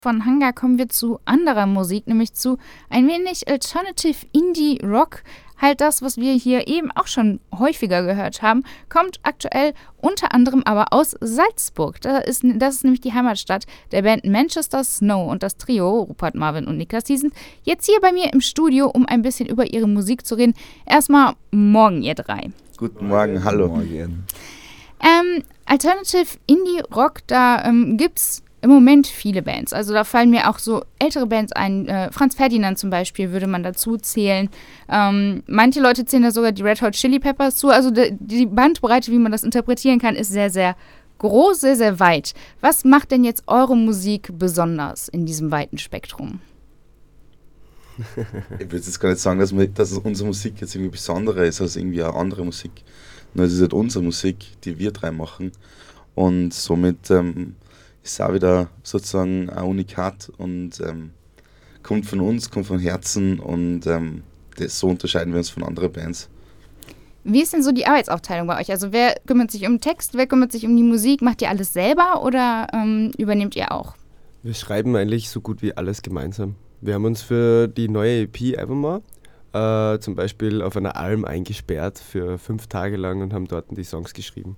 Von Hanga kommen wir zu anderer Musik, nämlich zu ein wenig Alternative Indie Rock. Halt das, was wir hier eben auch schon häufiger gehört haben, kommt aktuell unter anderem aber aus Salzburg. Das ist nämlich die Heimatstadt der Band Manchester Snow und das Trio, Rupert, Marvin und Niklas, die sind jetzt hier bei mir im Studio, um ein bisschen über ihre Musik zu reden. Erstmal morgen, ihr drei. Guten Morgen, hallo. Morgen. Alternative Indie Rock, da gibt's im Moment viele Bands. Also da fallen mir auch so ältere Bands ein. Franz Ferdinand zum Beispiel würde man dazu zählen. Manche Leute zählen da sogar die Red Hot Chili Peppers zu. Also die Bandbreite, wie man das interpretieren kann, ist sehr, sehr groß, sehr, sehr weit. Was macht denn jetzt eure Musik besonders in diesem weiten Spektrum? Ich würde jetzt gar nicht sagen, dass unsere Musik jetzt irgendwie besonderer ist als irgendwie eine andere Musik. Nur es ist halt unsere Musik, die wir drei machen. Und somit ist auch wieder sozusagen ein Unikat und kommt von uns, kommt von Herzen und so unterscheiden wir uns von anderen Bands. Wie ist denn so die Arbeitsaufteilung bei euch? Also wer kümmert sich um Text, wer kümmert sich um die Musik? Macht ihr alles selber oder übernehmt ihr auch? Wir schreiben eigentlich so gut wie alles gemeinsam. Wir haben uns für die neue EP einfach mal zum Beispiel auf einer Alm eingesperrt für 5 Tage lang und haben dort die Songs geschrieben.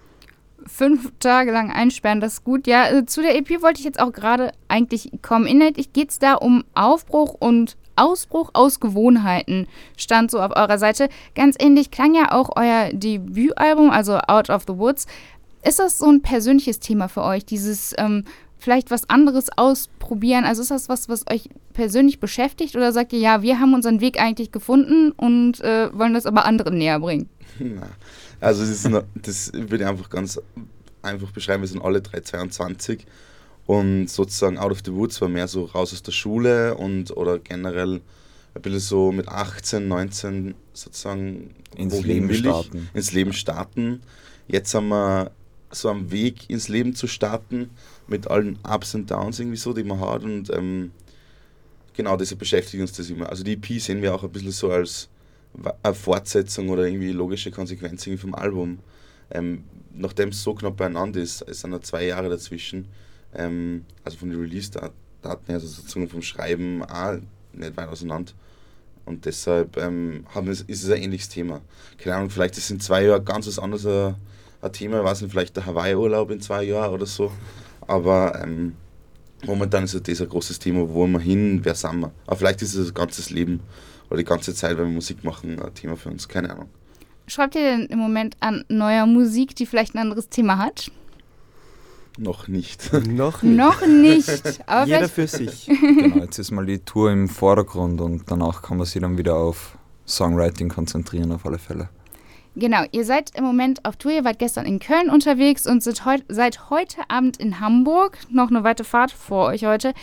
5 Tage lang einsperren, das ist gut. Ja, zu der EP wollte ich jetzt auch gerade eigentlich kommen. Inhaltlich geht es da um Aufbruch und Ausbruch aus Gewohnheiten, stand so auf eurer Seite. Ganz ähnlich klang ja auch euer Debütalbum, also Out of the Woods. Ist das so ein persönliches Thema für euch, dieses vielleicht was anderes ausprobieren? Also ist das was euch persönlich beschäftigt oder sagt ihr, ja, wir haben unseren Weg eigentlich gefunden und wollen das aber anderen näher bringen? Also das würde ich einfach ganz einfach beschreiben, wir sind alle drei 22 und sozusagen Out of the Woods war mehr so raus aus der Schule oder generell ein bisschen so mit 18, 19 sozusagen ins Leben starten. Jetzt sind wir so am Weg ins Leben zu starten mit allen Ups und Downs irgendwie so, die man hat und genau deshalb beschäftigt uns das immer. Also die EP sehen wir auch ein bisschen so als eine Fortsetzung oder irgendwie logische Konsequenz irgendwie vom Album. Nachdem es so knapp beieinander ist, es sind noch 2 Jahre dazwischen, also von den Release-Daten her, also sozusagen vom Schreiben auch nicht weit auseinander. Und deshalb ist es ein ähnliches Thema. Keine Ahnung, vielleicht ist in 2 Jahren ganz was anderes ein Thema, ich weiß nicht, vielleicht der Hawaii-Urlaub in 2 Jahren oder so. Aber momentan ist das ein großes Thema, wo wir hin, wer sind wir. Aber vielleicht ist es das ganze Leben oder die ganze Zeit, wenn wir Musik machen, ein Thema für uns, keine Ahnung. Schreibt ihr denn im Moment an neuer Musik, die vielleicht ein anderes Thema hat? Noch nicht. Noch nicht. Noch nicht. Aber jeder für sich. Genau, jetzt ist mal die Tour im Vordergrund und danach kann man sich dann wieder auf Songwriting konzentrieren, auf alle Fälle. Genau, ihr seid im Moment auf Tour, ihr wart gestern in Köln unterwegs und seid heute Abend in Hamburg. Noch eine weite Fahrt vor euch heute.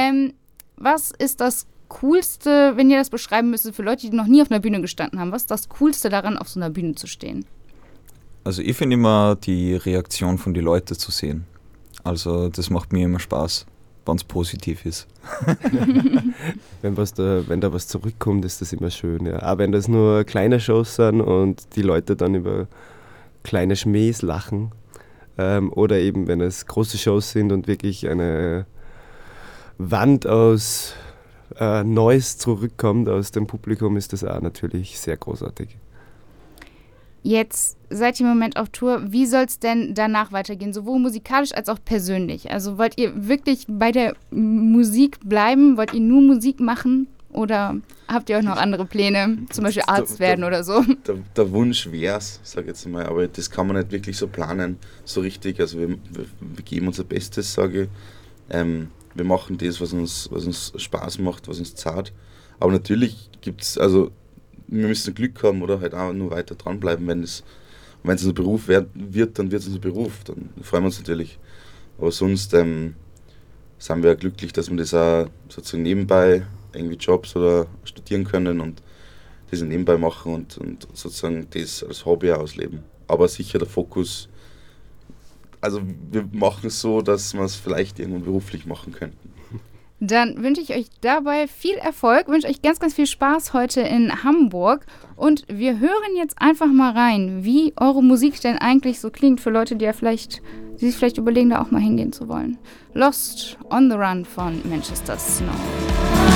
Was ist das Coolste, wenn ihr das beschreiben müsstet für Leute, die noch nie auf einer Bühne gestanden haben? Was ist das Coolste daran, auf so einer Bühne zu stehen? Also ich finde immer die Reaktion von den Leuten zu sehen. Also das macht mir immer Spaß, wenn es positiv ist. Wenn da was zurückkommt, ist das immer schön. Ja. Aber wenn das nur kleine Shows sind und die Leute dann über kleine Schmähs lachen oder eben wenn es große Shows sind und wirklich eine Wand aus Neues zurückkommt aus dem Publikum, ist das auch natürlich sehr großartig. Jetzt seid ihr im Moment auf Tour. Wie soll es denn danach weitergehen? Sowohl musikalisch als auch persönlich. Also wollt ihr wirklich bei der Musik bleiben? Wollt ihr nur Musik machen? Oder habt ihr auch noch andere Pläne? Zum Beispiel Arzt werden oder so? Der Wunsch wär's, sag ich jetzt mal. Aber das kann man nicht wirklich so planen, so richtig. Also wir geben unser Bestes, sage ich. Wir machen das, was uns Spaß macht, was uns zahlt. Aber natürlich gibt's, also wir müssen Glück haben oder halt auch nur weiter dranbleiben. Wenn es unser Beruf wird, dann wird es unser Beruf. Dann freuen wir uns natürlich. Aber sonst sind wir glücklich, dass wir das auch sozusagen nebenbei irgendwie Jobs oder studieren können und das nebenbei machen und sozusagen das als Hobby ausleben. Aber sicher der Fokus, also wir machen es so, dass wir es vielleicht irgendwann beruflich machen könnten. Dann wünsche ich euch dabei viel Erfolg, wünsche euch ganz, ganz viel Spaß heute in Hamburg und wir hören jetzt einfach mal rein, wie eure Musik denn eigentlich so klingt für Leute, die sich vielleicht überlegen, da auch mal hingehen zu wollen. Lost on the Run von Manchester Snow.